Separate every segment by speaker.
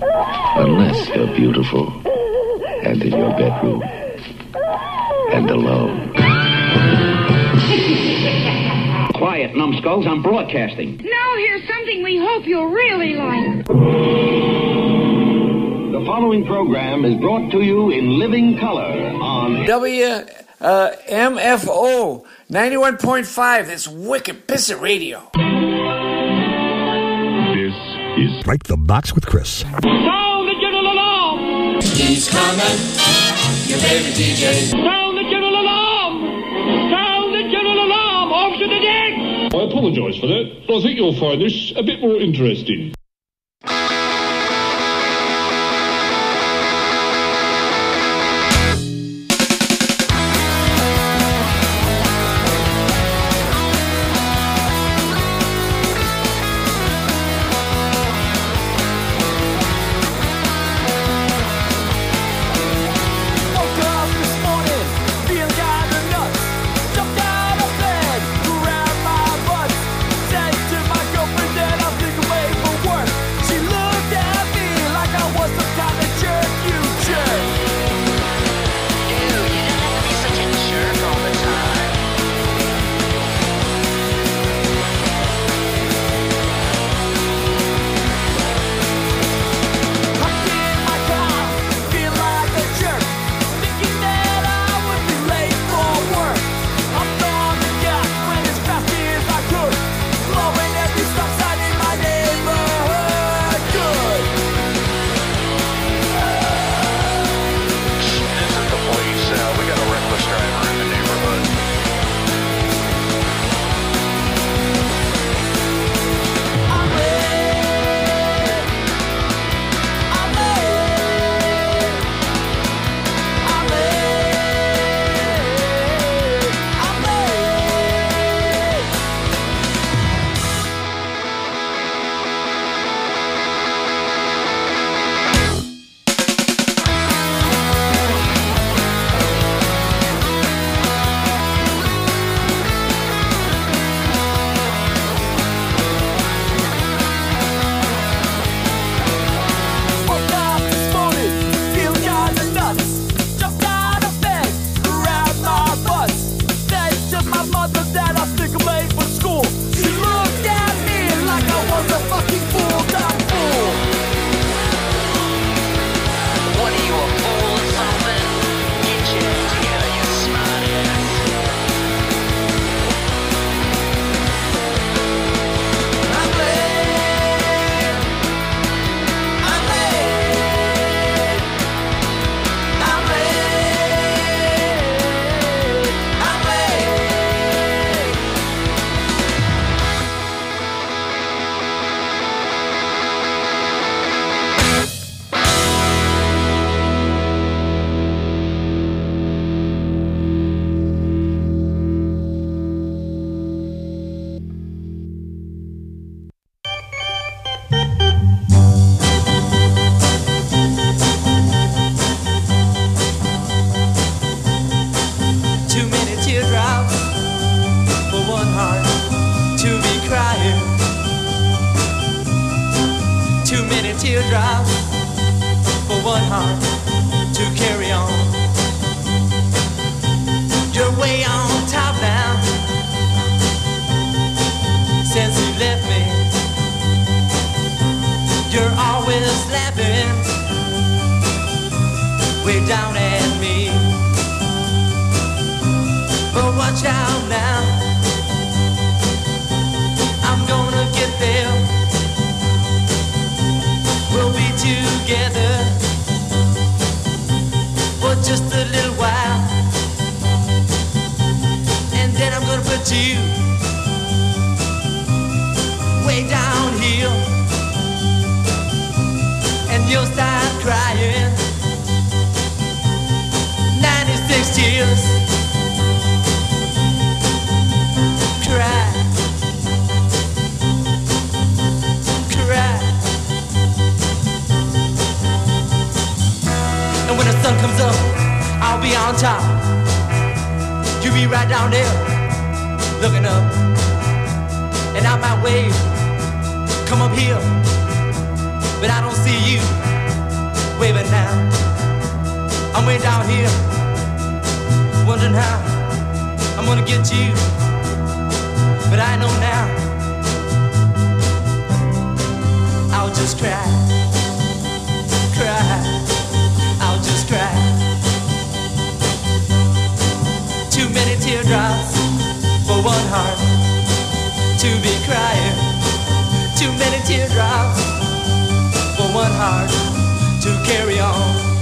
Speaker 1: Unless you're beautiful and in your bedroom and alone.
Speaker 2: Quiet, numbskulls, I'm broadcasting.
Speaker 3: Now here's something we hope you'll really like.
Speaker 4: The following program is brought to you in living color on
Speaker 5: MFO 91.5. That's wicked pissant radio.
Speaker 6: This is Break the Box with Chris.
Speaker 7: Sound the general alarm!
Speaker 8: He's coming, your favorite DJ.
Speaker 7: Sound the general alarm! Sound the general alarm! Off to the deck!
Speaker 9: I apologise for that. I think you'll find this a bit more interesting.
Speaker 8: but I don't see you waving now. I'm way down here, wondering how I'm gonna get you, but I know now I'll just cry, cry, I'll just cry. Too many teardrops for one heart to be crying. Too many teardrops for one heart to carry on.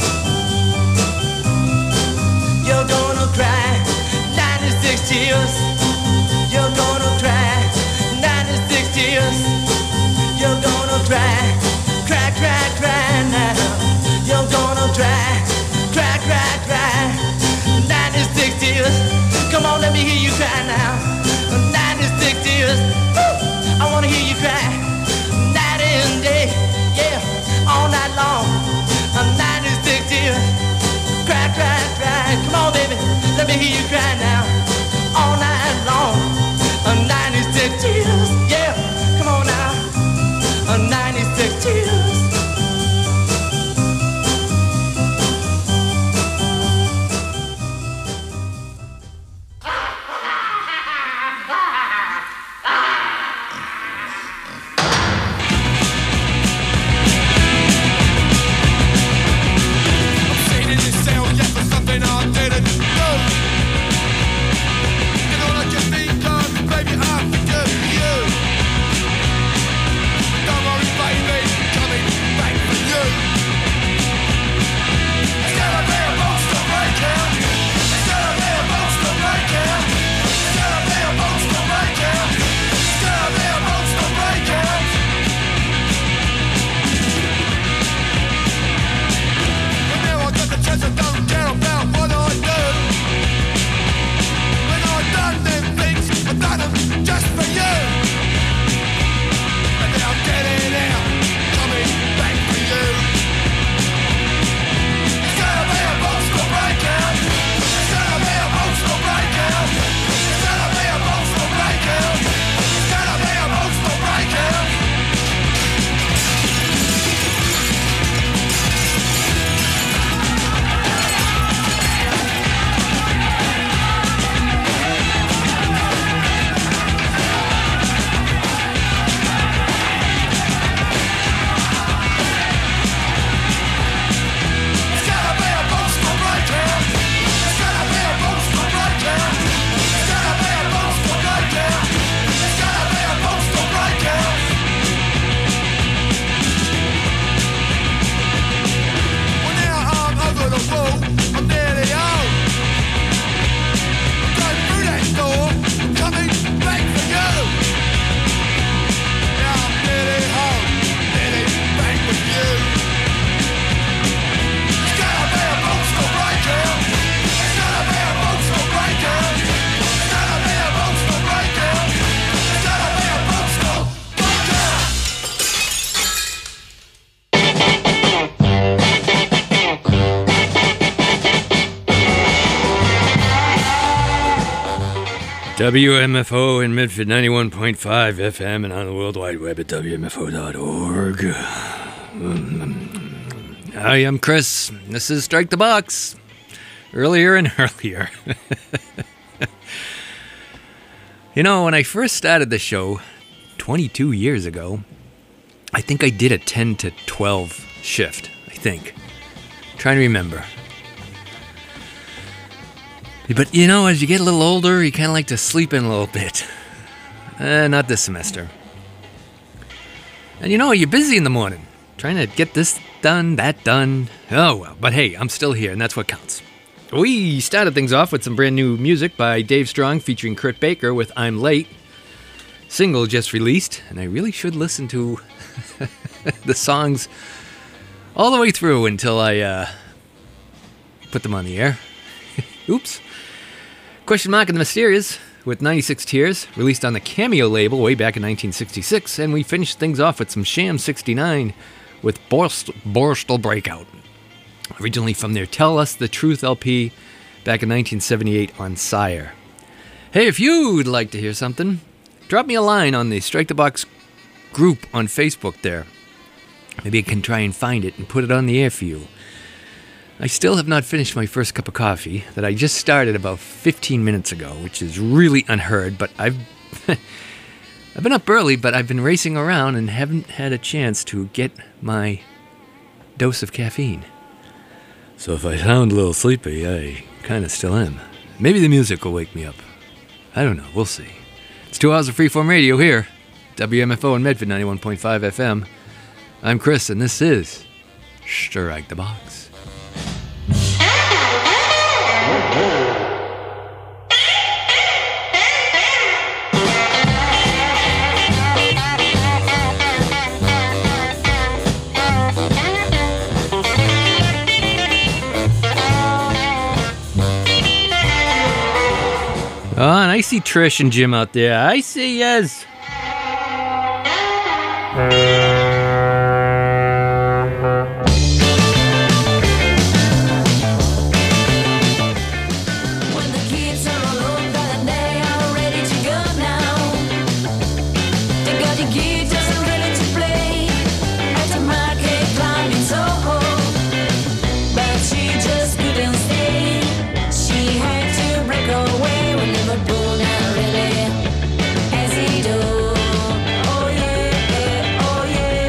Speaker 8: You're gonna cry 96 tears. You're gonna cry 96 tears. You're gonna cry, cry, cry, cry now. You're gonna cry, cry, cry, cry 96 tears. Come on, let me hear you cry now. 96 tears. Woo! I wanna hear you cry night and day, yeah, all night long. 96 tears. Cry, cry, cry. Come on, baby, let me hear you cry now. All night long. 96 tears. Yeah, come on now. 96 tears.
Speaker 10: WMFO in Midford 91.5 FM and on the World Wide Web at WMFO.org. Hi, I'm Chris. This is Strike the Box. Earlier and earlier. You know, when I first started the show 22 years ago, I think I did a 10 to 12 shift, I think. I'm trying to remember. But, you know, as you get a little older, you kind of like to sleep in a little bit. Not this semester. And, you know, you're busy in the morning, trying to get this done, that done. Oh, well, but hey, I'm still here, and that's what counts. We started things off with some brand new music by Dave Strong featuring Kurt Baker with I'm Late. Single just released, and I really should listen to the songs all the way through until I put them on the air. Oops. Question Mark and the Mysterious with 96 Tears, released on the Cameo label way back in 1966, and we finished things off with some Sham 69 with Borstal Breakout, originally from their Tell Us the Truth LP back in 1978 on Sire. Hey, if you'd like to hear something, drop me a line on the Strike the Box group on Facebook there. Maybe I can try and find it and put it on the air for you. I still have not finished my first cup of coffee that I just started about 15 minutes ago, which is really unheard, but I've been up early, but I've been racing around and haven't had a chance to get my dose of caffeine. So if I sound a little sleepy, I kind of still am. Maybe the music will wake me up. I don't know, we'll see. It's 2 hours of freeform radio here, WMFO in Medford, 91.5 FM. I'm Chris, and this is Strike the Box. Oh, and I see Trish and Jim out there. I see yes.
Speaker 8: Oh yeah.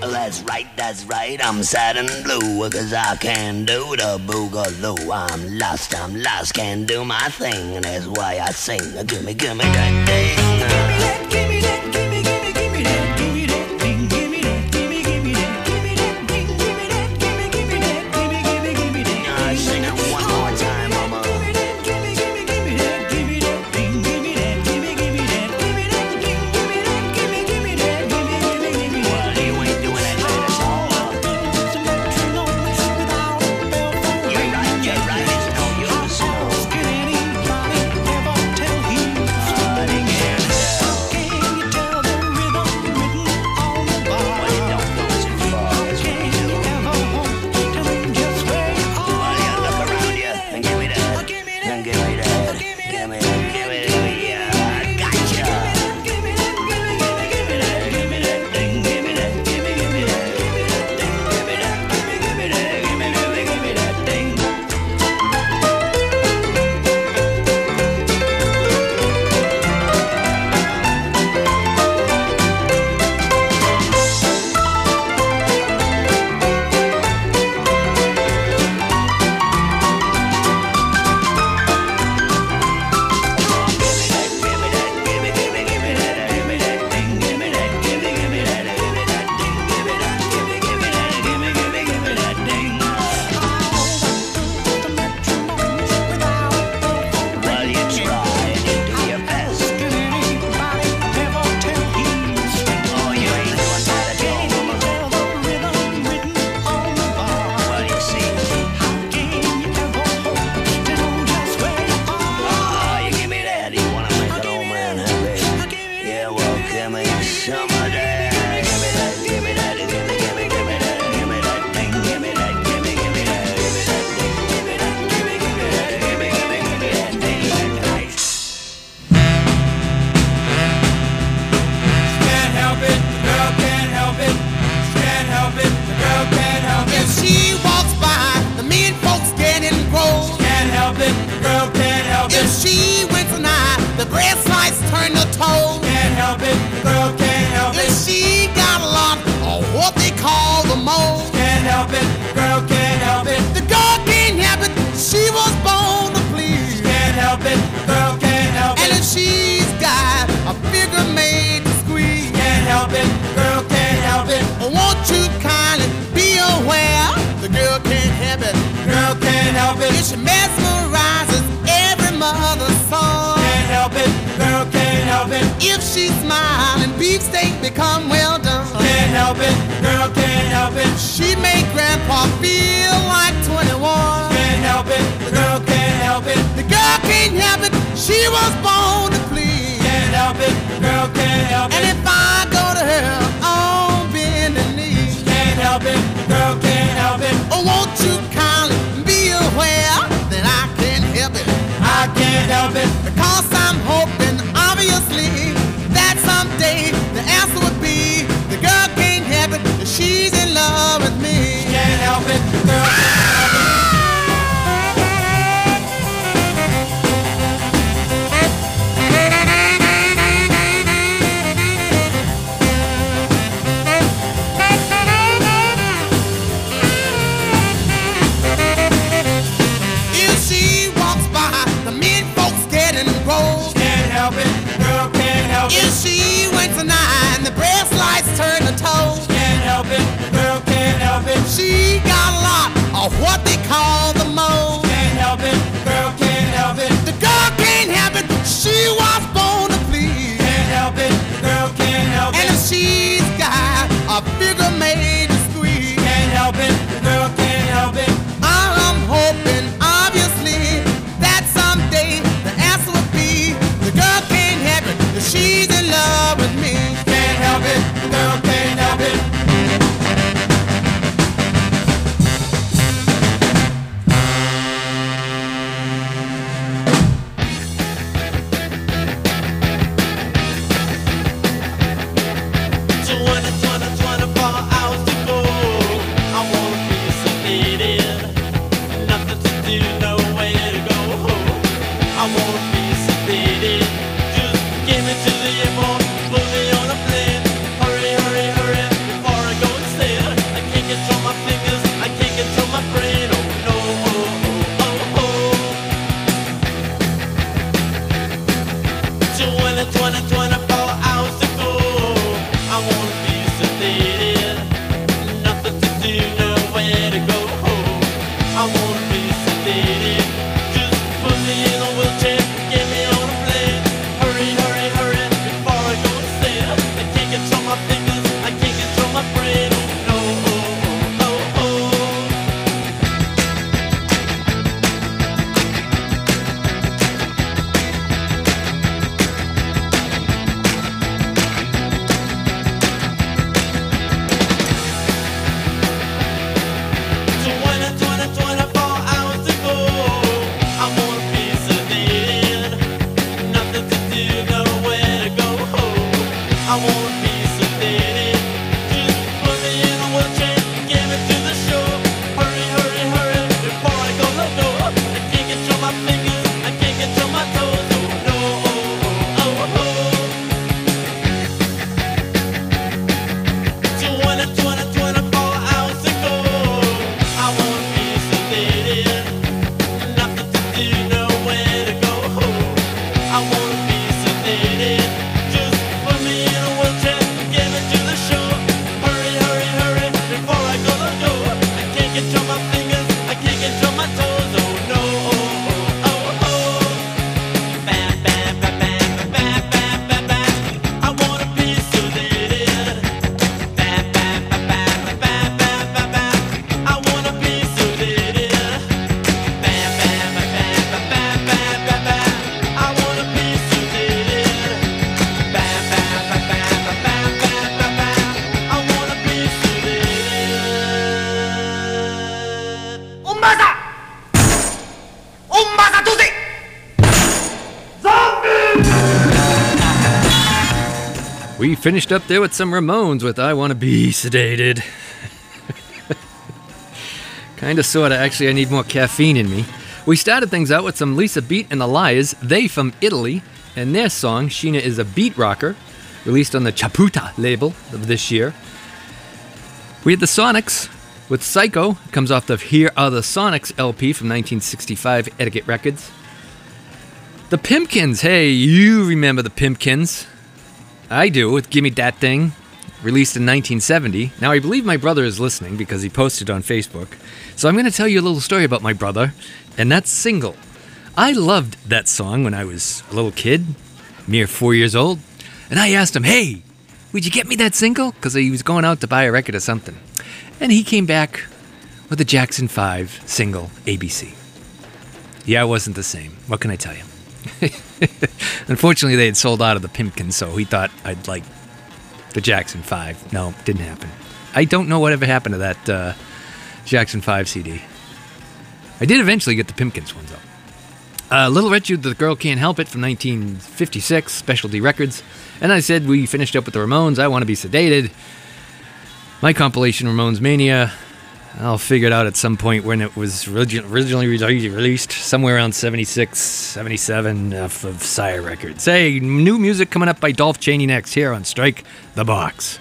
Speaker 11: That's right, I'm sad and blue, 'cause I can't do the boogaloo. I'm lost, can't do my thing, and that's why I sing. Give me that thing. Give me that, give me that, give me that, give me that, give me that thing, give me that, give me that, give me that thing, give me that, give me that, give me that. I sing it one more time, mama. Give me that, give me that, give me that thing, give me that, give me that, give me that thing, give me that, give me that, give me that. Well, you ain't doing that later.
Speaker 8: She mesmerizes every mother's son.
Speaker 11: Can't help it, girl, can't help it.
Speaker 8: If she smiles and beefsteak become well done.
Speaker 11: Can't help it, girl, can't help it.
Speaker 8: She make grandpa feel like 21.
Speaker 11: Can't help it, the girl can't help it.
Speaker 8: The girl can't help it, she was born to please.
Speaker 11: Can't help it, the girl can't help it.
Speaker 8: And if I go to her on bending knees.
Speaker 11: Can't help it, the girl can't help it.
Speaker 8: Oh, won't you kindly be aware that I can't help it?
Speaker 11: I can't help it.
Speaker 8: Because I'm hoping, obviously, that someday the answer would be the girl can't help it, she's in love with me.
Speaker 11: Can't help it, the girl can't help it.
Speaker 8: If she went tonight and the breast lights turn to toes.
Speaker 11: Can't help it, the girl can't help it.
Speaker 8: She got a lot of what they call the mold.
Speaker 11: Can't help it, the girl can't help it.
Speaker 8: The girl can't help it, she was born to please.
Speaker 11: Can't help it, the girl can't help it.
Speaker 8: And if she's got a figure made to squeeze.
Speaker 11: Can't help it, the girl can't help it.
Speaker 8: I'm hoping, obviously, that someday the answer would be the girl can't help it, she's in love with me.
Speaker 11: Can't help it, the girl can't help it.
Speaker 8: sedated. Nothing to do, nowhere to go home. I wanna be sedated. Just put me in a wheelchair, get me on a plane. Hurry, hurry, hurry, before I go insane. I can't control my fingers, I can't control my brain. Oh no, oh, oh, oh, oh. I won't be sedated. Just put me in a wheelchair, get me to the shore. Hurry, hurry, hurry, before I go the door. I can't control my fingers, I can't control my toes. Oh no, oh, oh, oh, oh. 24 hours to go. I won't be sedated. Nothing to do, nowhere to go home. I won't be sedated.
Speaker 10: We finished up there with some Ramones with I Wanna Be Sedated. Kinda, sorta. Actually, I need more caffeine in me. We started things out with some Lisa Beat and the Liars, they from Italy, and their song, Sheena is a Beat Rocker, released on the Chaputa label of this year. We had the Sonics with Psycho, comes off the Here Are the Sonics LP from 1965 Etiquette Records. The Pimpkins, hey, you remember the Pimpkins. I do, with Gimme Dat Thing, released in 1970. Now, I believe my brother is listening because he posted on Facebook. So I'm going to tell you a little story about my brother, and that's Single. I loved that song when I was a little kid, mere 4 years old, and I asked him, hey, would you get me that single? Because he was going out to buy a record or something. And he came back with the Jackson 5 single, ABC. Yeah, it wasn't the same. What can I tell you? Unfortunately, they had sold out of the Pimpkins, so he thought I'd like the Jackson 5. No, didn't happen. I don't know whatever happened to that Jackson 5 CD. I did eventually get the Pimpkins ones up. Little Richard, The Girl Can't Help It from 1956, Specialty Records. And I said we finished up with the Ramones, I Want to Be Sedated. My compilation, Ramones Mania. I'll figure it out at some point when it was originally released, somewhere around 76, 77 off of Sire Records. Hey, new music coming up by Dolph Chaney next here on Strike the Box.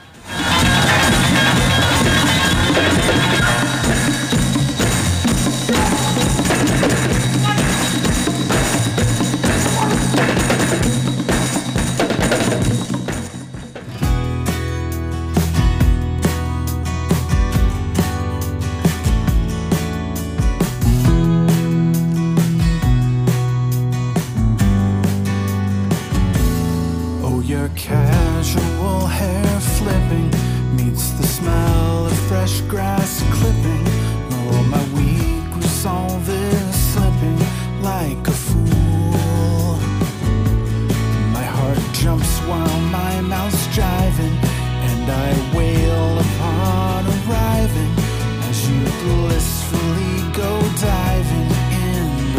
Speaker 12: Casual hair flipping meets the smell of fresh grass clipping. Oh, my week was all this slipping like a fool. My heart jumps while my mouth's driving, and I wail upon arriving as you blissfully go diving in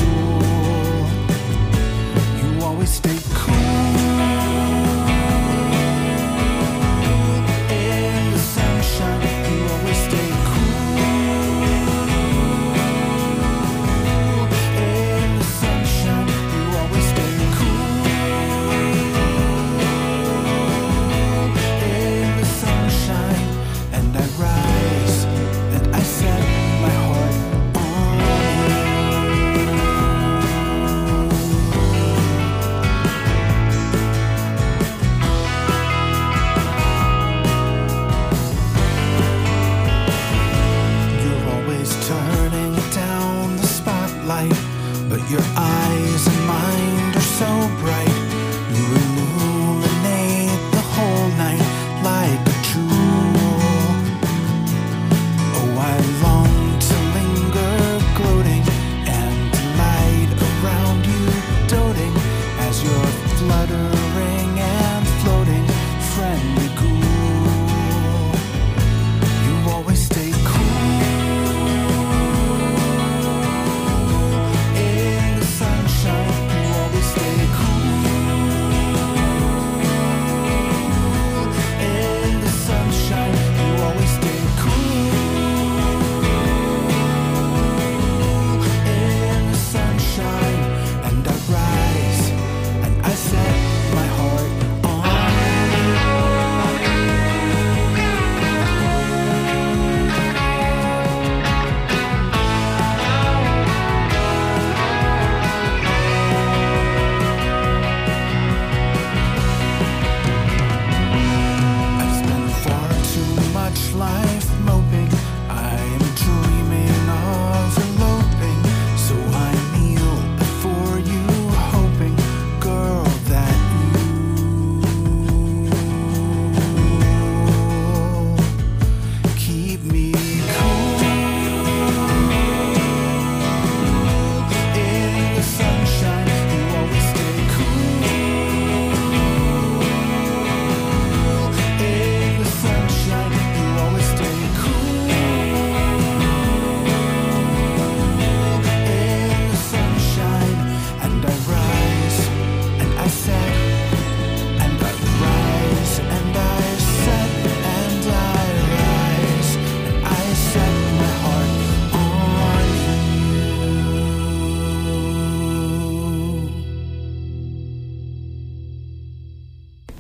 Speaker 12: the pool. You always stay cool. You always stay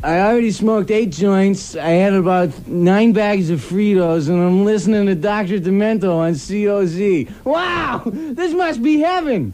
Speaker 13: I already smoked 8 joints. I had about 9 bags of Fritos, and I'm listening to Dr. Demento on COZ. Wow! This must be heaven!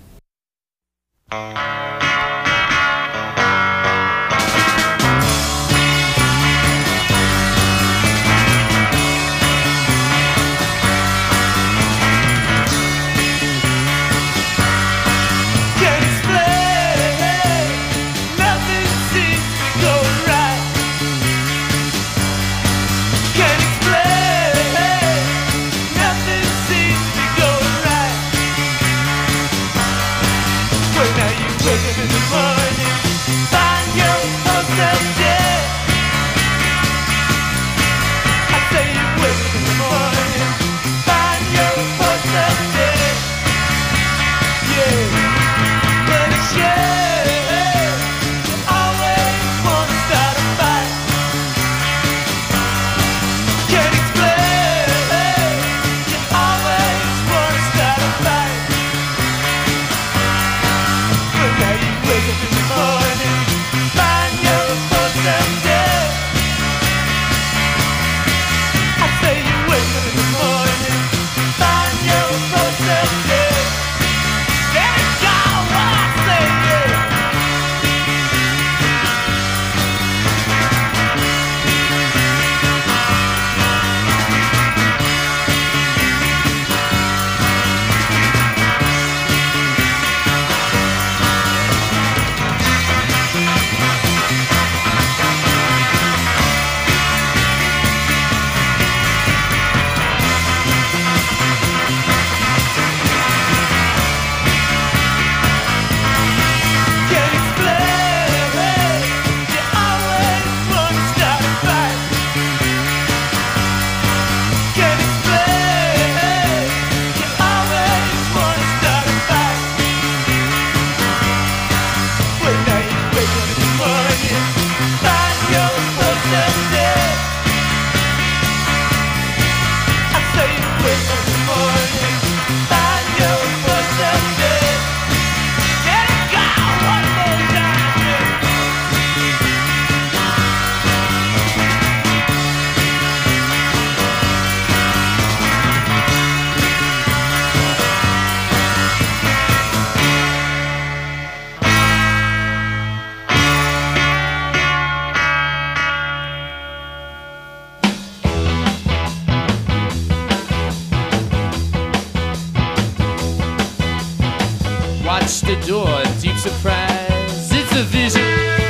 Speaker 8: Watch the door, deep surprise, it's a vision.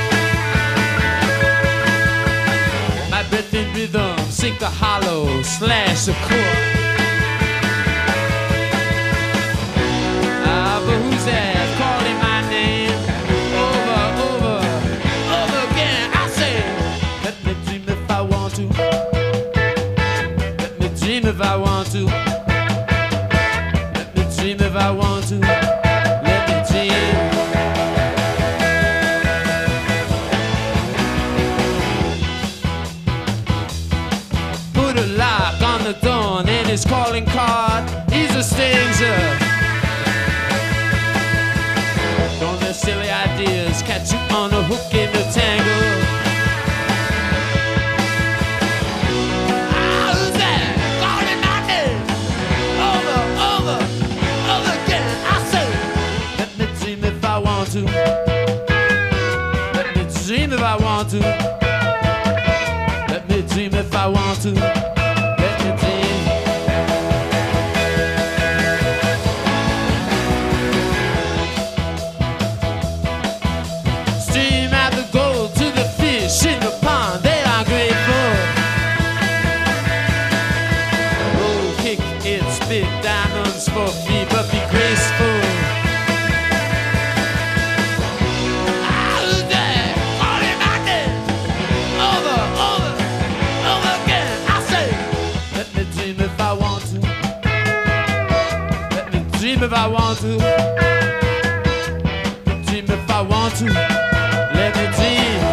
Speaker 8: My breath in rhythm, sink a hollow, slash a chord. Ah, but who's that calling my name? Over again, I say, let me dream if I want to. Let me dream if I want to. Let me dream if I want to. The dawn and his calling card, he's a stranger. Don't let silly ideas catch you on a hook in the tangle. Ah, who's that? Calling my name. Over again, I say, let me dream if I want to. Let me dream if I want to. Let me dream if I want to. Diamonds for me, but be graceful. Who's that? Calling my name. Over again. I say, let me dream if I want to. Let me dream if I want to. Let me dream if I want to. Let me dream.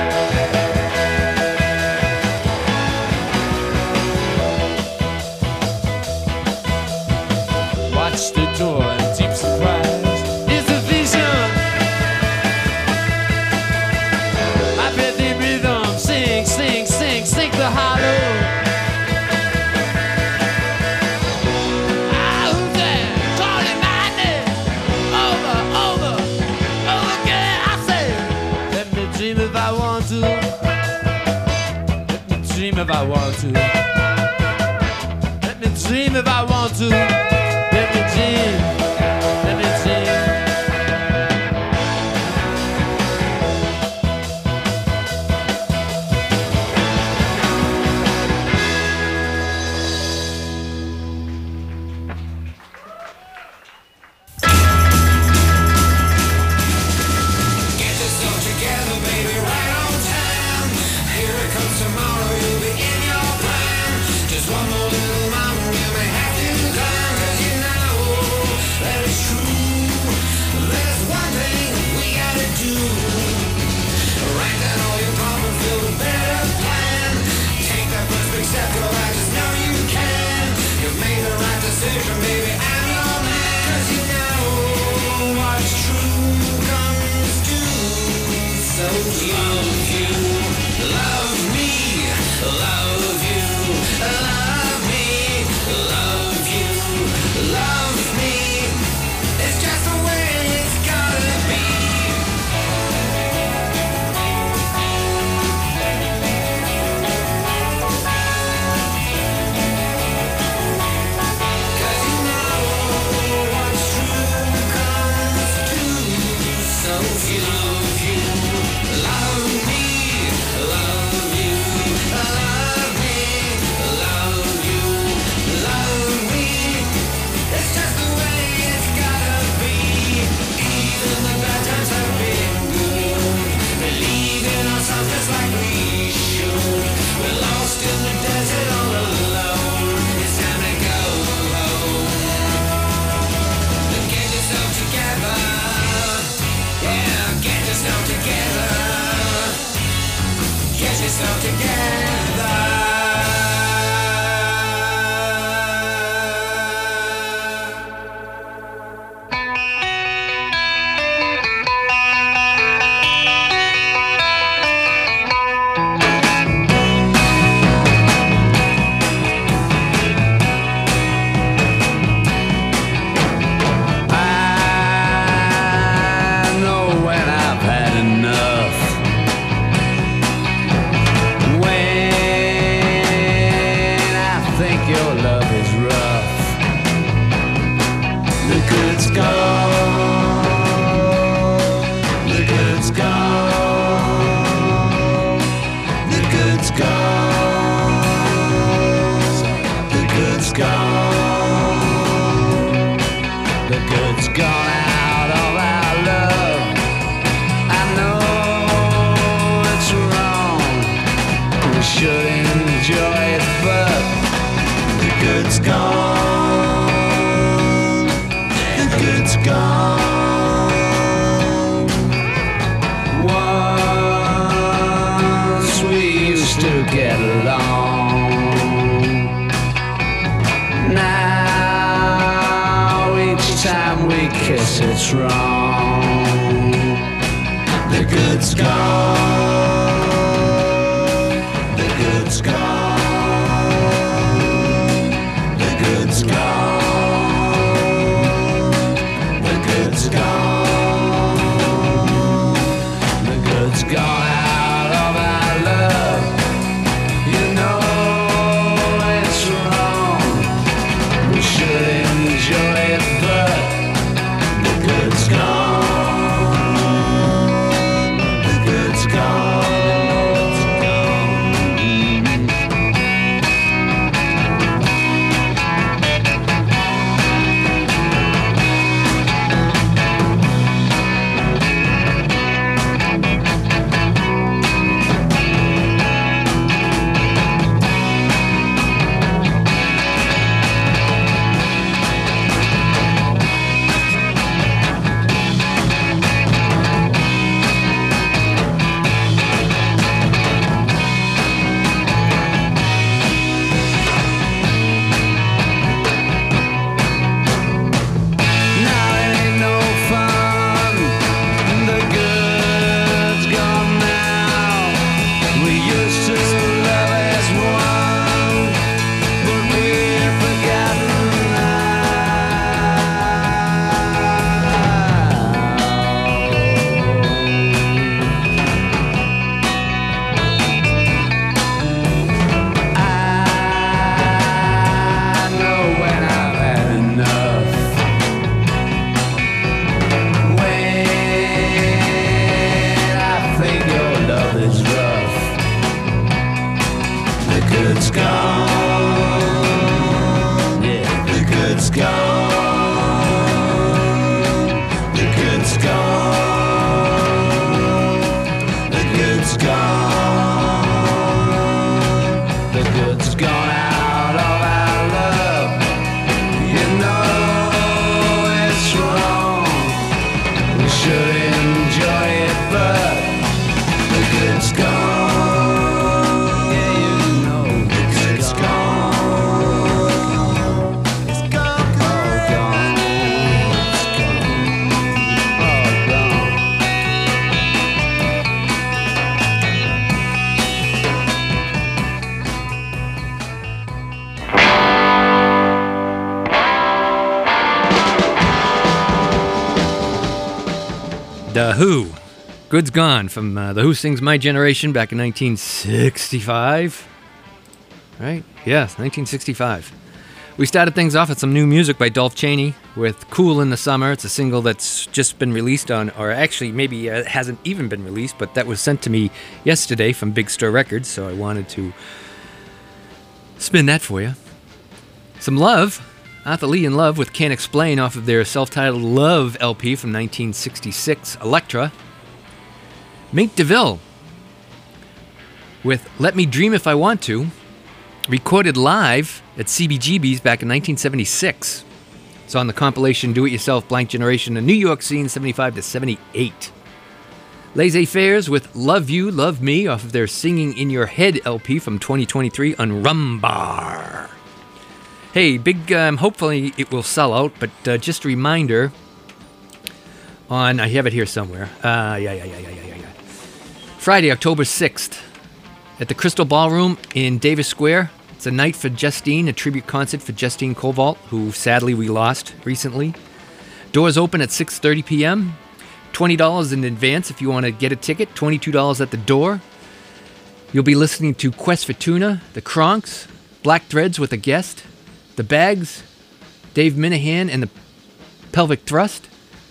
Speaker 8: Watch the door in deep surprise. It's a vision. My breath in rhythm,
Speaker 14: I want to. Let me dream if I want to. Let me dream. Let me dream.
Speaker 8: It's wrong. The good's gone. The good's gone. The good's gone. The good's gone. The good's gone out of our love. You know it's wrong. We should enjoy it, but the good's gone. The good's gone. gone. Yeah, the good's gone. The good's gone. The good's gone. The good's gone out of our love. You know it's wrong. We should enjoy it, but the good's gone. Yeah, you know the good's gone. It's gone, all gone. It's gone, all gone.
Speaker 10: The Who. Good's Gone from The Who Sings My Generation back in 1965. Right? Yes, 1965. We started things off with some new music by Dolph Chaney with Cool in the Summer. It's a single that's just been released on, or actually maybe hasn't even been released, but that was sent to me yesterday from Big Stir Records, so I wanted to spin that for you. Some Love. Arthur Lee and Love with Can't Explain off of their self-titled Love LP from 1966, Elektra. Mink DeVille with Let Me Dream If I Want To, recorded live at CBGB's back in 1976. It's on the compilation Do It Yourself Blank Generation, the New York Scene 75 to 78. Laissez-Faires with Love You, Love Me off of their Singing in Your Head LP from 2023 on Rumbar. Hey, big, hopefully it will sell out, but just a reminder on, I have it here somewhere. Friday, October 6th at the Crystal Ballroom in Davis Square. It's a night for Justine, a tribute concert for Justine Cobalt, who sadly we lost recently. Doors open at 6:30 p.m. $20 in advance if you want to get a ticket, $22 at the door. You'll be listening to Quest for Tuna, The Kronks, Black Threads with a guest, The Bags, Dave Minahan and the Pelvic Thrust,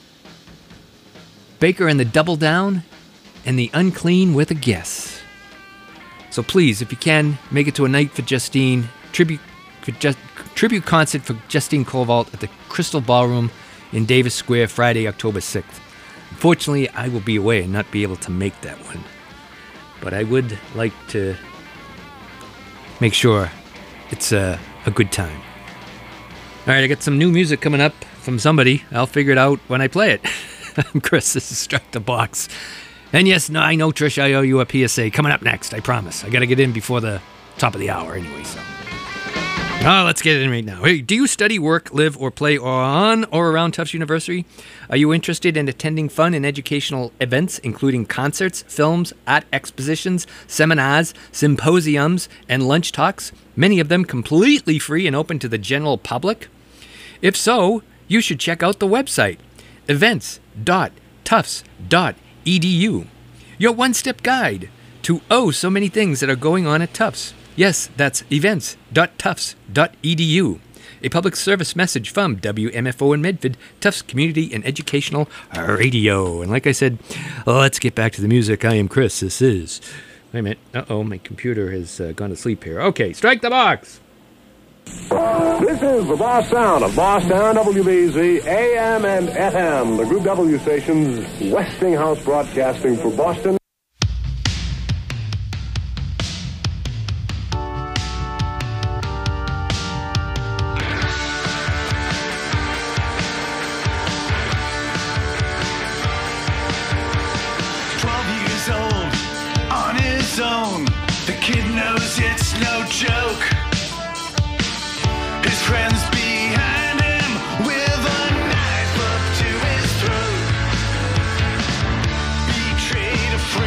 Speaker 10: Baker and the Double Down, and The Unclean with a guest. So please, if you can, make it to a night for Justine, tribute concert for Justine Cobalt at the Crystal Ballroom in Davis Square, Friday, October 6th. Unfortunately, I will be away and not be able to make that one. But I would like to make sure it's a good time. All right, I got some new music coming up from somebody. I'll figure it out when I play it. I'm Chris. This is Strike the Box. And yes, no, I know, Trish, I owe you a PSA. Coming up next, I promise. I got to get in before the top of the hour anyway, so. Oh, let's get it in right now. Hey, do you study, work, live, or play on or around Tufts University? Are you interested in attending fun and educational events, including concerts, films, art expositions, seminars, symposiums, and lunch talks, many of them completely free and open to the general public? If so, you should check out the website, events.tufts.edu, your one-step guide to so many things that are going on at Tufts. Yes, that's events.tufts.edu. A public service message from WMFO in Medford, Tufts Community and Educational Radio. And like I said, let's get back to the music. I am Chris. This is... Wait a minute. Uh-oh, my computer has gone to sleep here. Okay, strike the box.
Speaker 15: This is the Boss Sound of Bosstown, WBZ, AM and FM, the Group W stations, Westinghouse Broadcasting for Boston.
Speaker 8: The kid knows it's no joke. His friends behind him with a knife up to his throat. Betrayed a friend.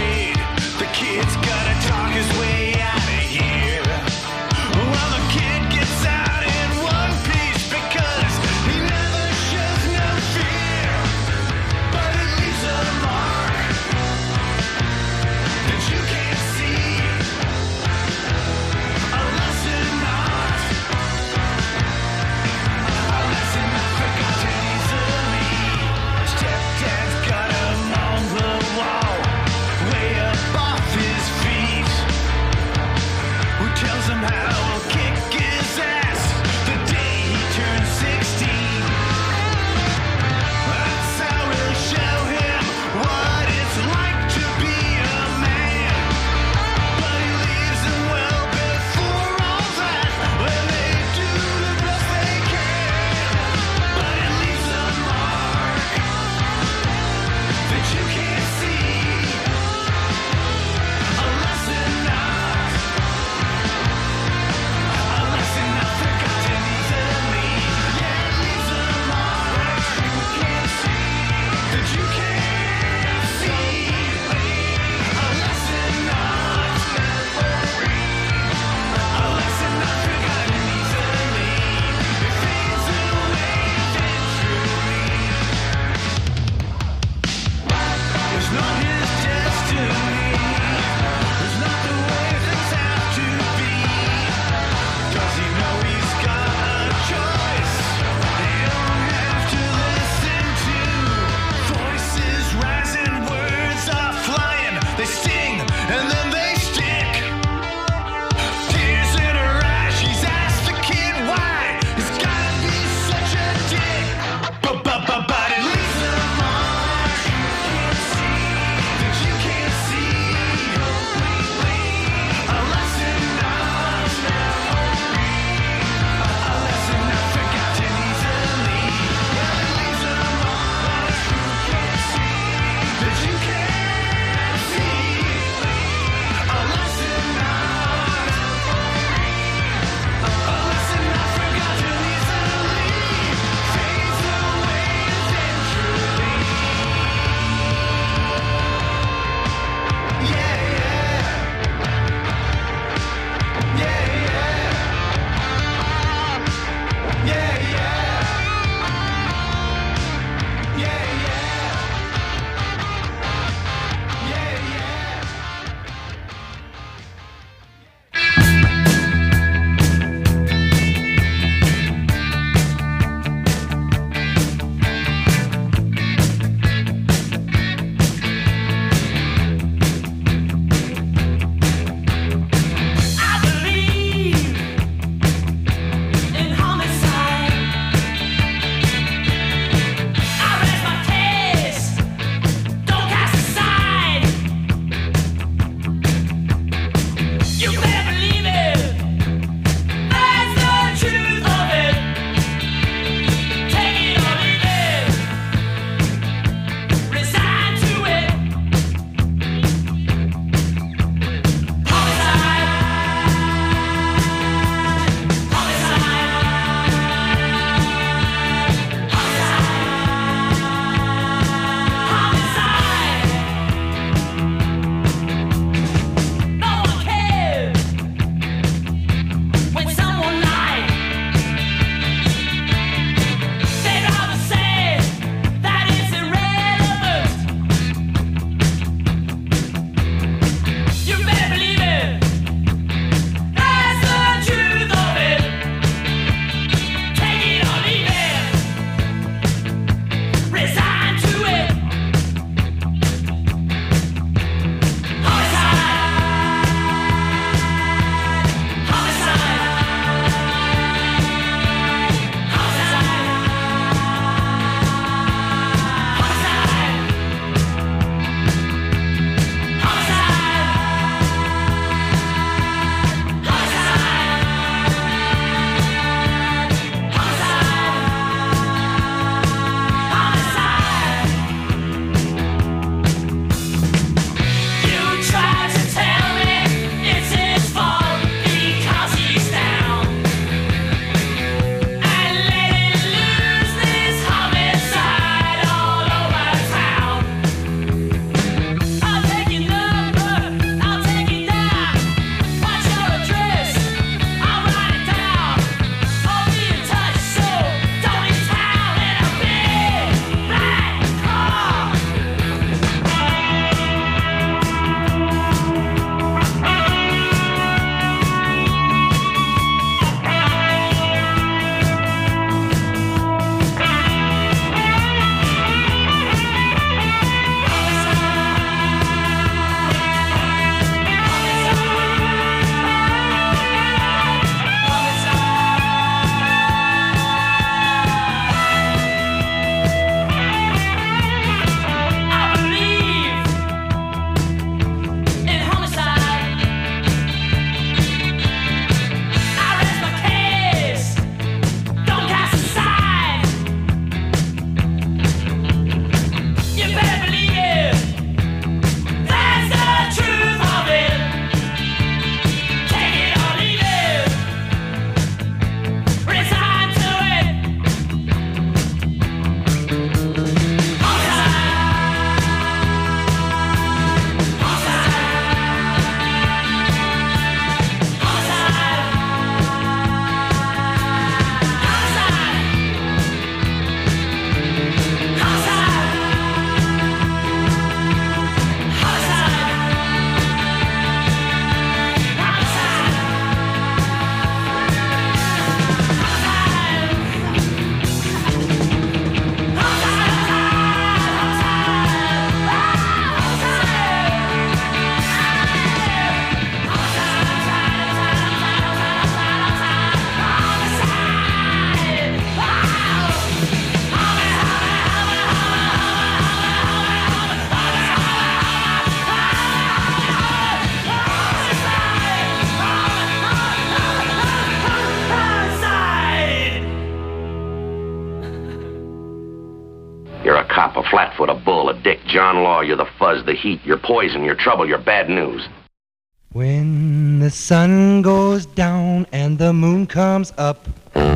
Speaker 1: cop, a flatfoot, a bull, a dick, John Law, you're the fuzz, the heat, you're poison, you're trouble, you're bad news.
Speaker 8: When the sun goes down and the moon comes up,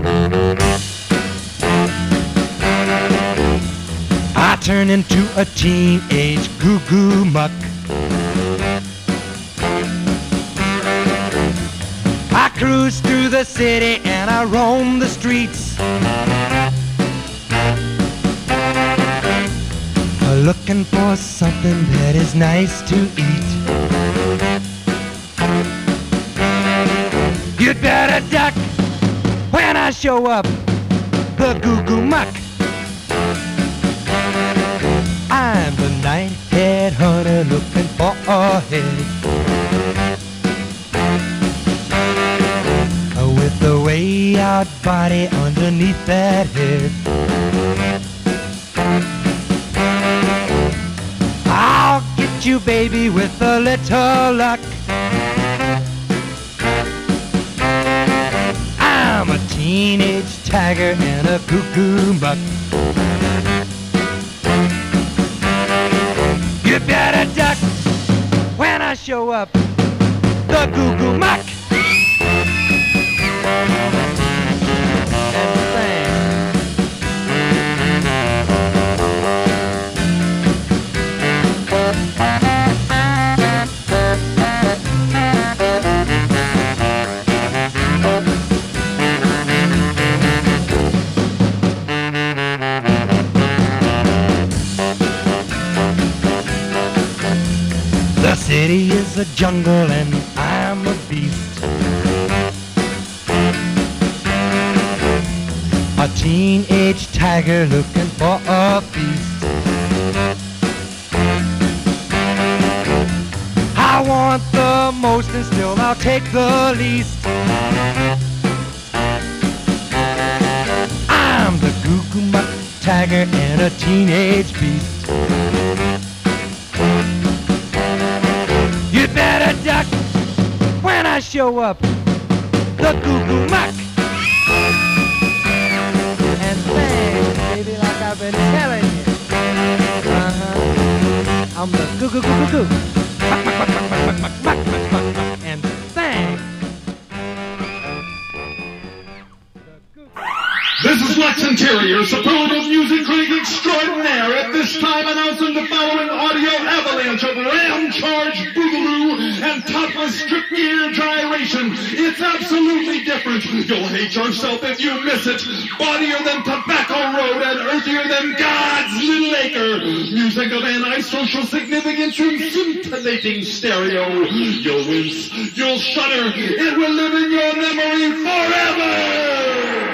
Speaker 8: I turn into a teenage goo-goo muck. I cruise through the city and I roam the streets, looking for something that is nice to eat. You'd better duck when I show up, the goo-goo muck. I'm the night-head hunter looking for a head, with the way-out body underneath that head. I'll get you, baby, with a little luck. I'm a teenage tiger and a goo-goo muck. You better duck when I show up, the goo-goo muck. The city is a jungle and I'm a beast, a teenage tiger looking for a feast. I want the most and still I'll take the least. I'm the goo-goo muck tiger and a teenage beast. You better duck when I show up, the goo-goo muck. And thanks, baby, like I've been telling you. I'm the goo-goo-goo-goo-goo. Muck, muck, muck, muck, muck, muck, muck, muck, muck, muck. And thanks.
Speaker 7: This is Lex Interior, superlative music critic extraordinaire, at this time announcing the following audio avalanche of ram-charged boogaloo and topless strip gear gyration. It's absolutely different. You'll hate yourself if you miss it. Bodier than Tobacco Road and earthier than God's Little Acre. Music of antisocial significance in scintillating stereo. You'll wince, you'll shudder, it will live in your memory forever!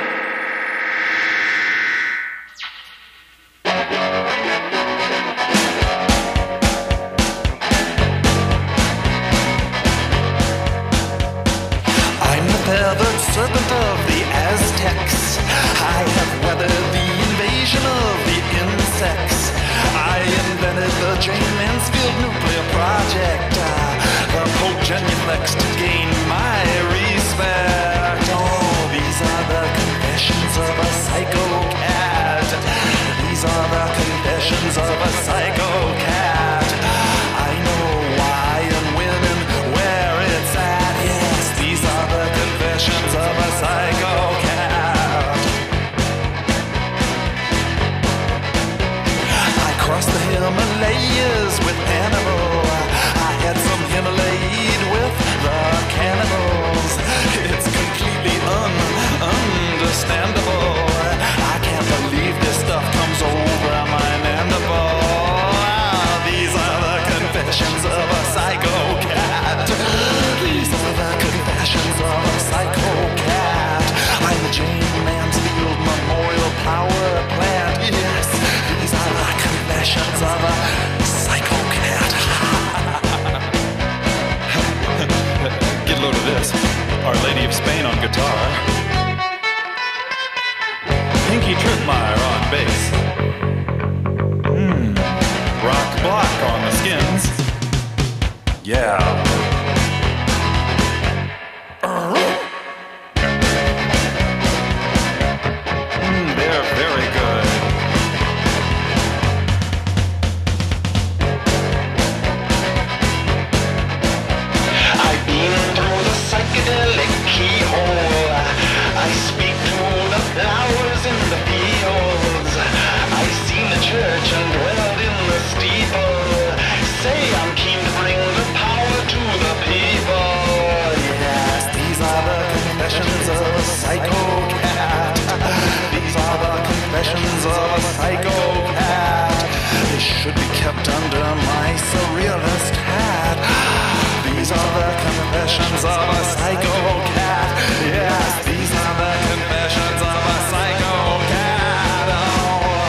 Speaker 8: Feathered serpent of the Aztecs, I have weathered the invasion of the insects. I invented the Jane Mansfield nuclear project, the Pope genuflex to gain my respect. Oh, these are the confessions of a psychocat. These are the confessions of a psychocat. I know why and when and where it's at. Yes, these are the confessions of a psychocat. I crossed the Himalayas with Animal. I had some Himalaya with the cannibals. It's completely understandable. I can't believe this stuff comes over my mandible. These are the confessions of a psychocat. These are the confessions of a psychocat. I'm the Jane Mansfield Memorial Power Plant. Yes, these are the confessions of a psychocat. Get a load of this. Our Lady of Spain on guitar. Pinky Tripmire on bass. Rock Block on the skins. Yeah. They're very good.
Speaker 16: confessions of a psycho cat. Yes, these are the confessions of a psycho cat. Oh.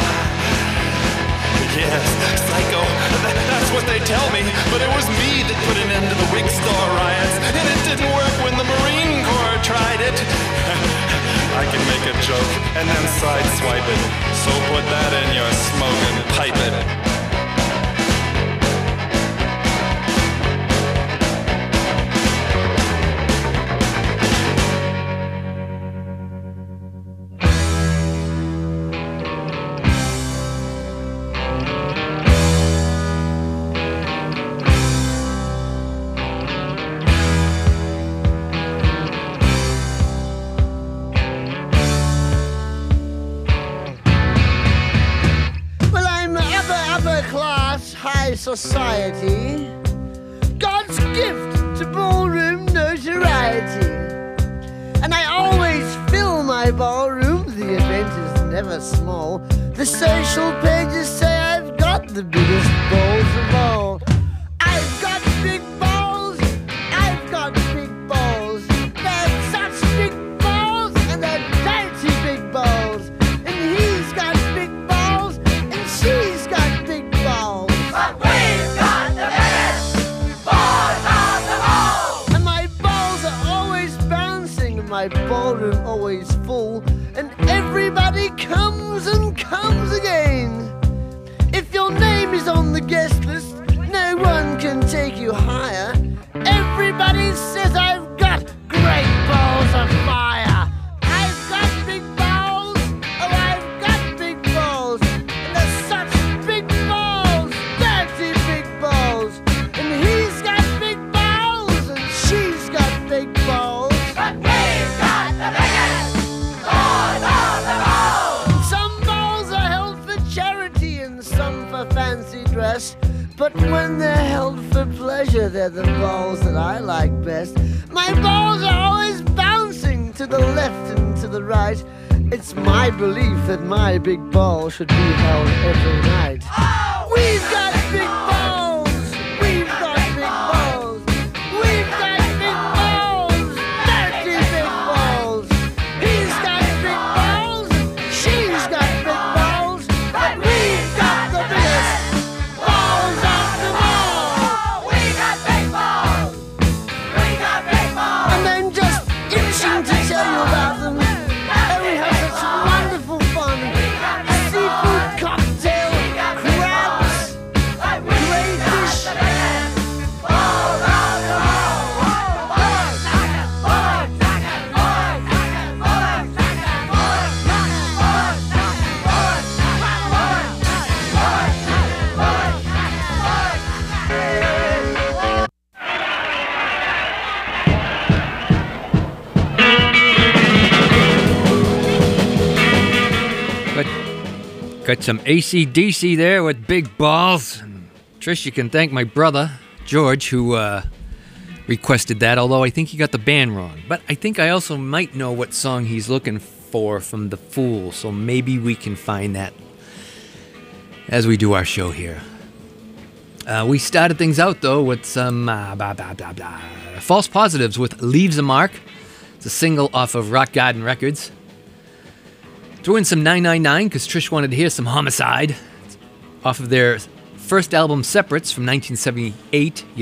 Speaker 16: Yes, psycho. That's what they tell me. But it was me that put an end to the Wig Store riots. And it didn't work when the Marine Corps tried it. I can make a joke and then sideswipe it. So put that in your smoke and pipe it.
Speaker 17: Society, God's gift to ballroom notoriety. And I always fill my ballroom, the event is never small. The social pages say I've got the biggest balls of all. I've got big balls, I've got big balls. They're such big balls, and they're dirty big balls. And he's got big balls, and she's got big balls. But we've got the biggest balls of them all! And my balls are always bouncing, and my ballroom always full. And everybody comes and comes again. If your name is on the guest list, no one can take you higher. Everybody says I've got great balls of fire. I've got big balls, oh I've got big balls. And they're such big balls, dirty big balls. And he's got big balls, and she's got big balls. But we've got the biggest balls of them all. And some balls are held for charity and some for fancy dress. But when they're held for pleasure, they're the balls that I like best. My balls are always bouncing to the left and to the right. It's my belief that my big ball should be held every night. Oh, we've got big balls! We've got big balls! We've got big balls! Dirty big balls! He's got big balls! She's got big balls! But we've got the biggest balls of them all! We got big balls! We got big balls! And I'm just itching to tell you about them. And we have such wonderful fun. Seafood cocktail, crabs, crayfish. Balls of them all!
Speaker 10: Got some AC/DC there with big balls. Trish, you can thank my brother, George, who requested that, although I think he got the band wrong. But I think I also might know what song he's looking for from The Fool, so maybe we can find that as we do our show here. We started things out, though, with some False Positives with Leaves a Mark. It's a single off of Rock Garden Records. Threw in some 999 because Trish wanted to hear some Homicide off of their first album, Separates, from 1978.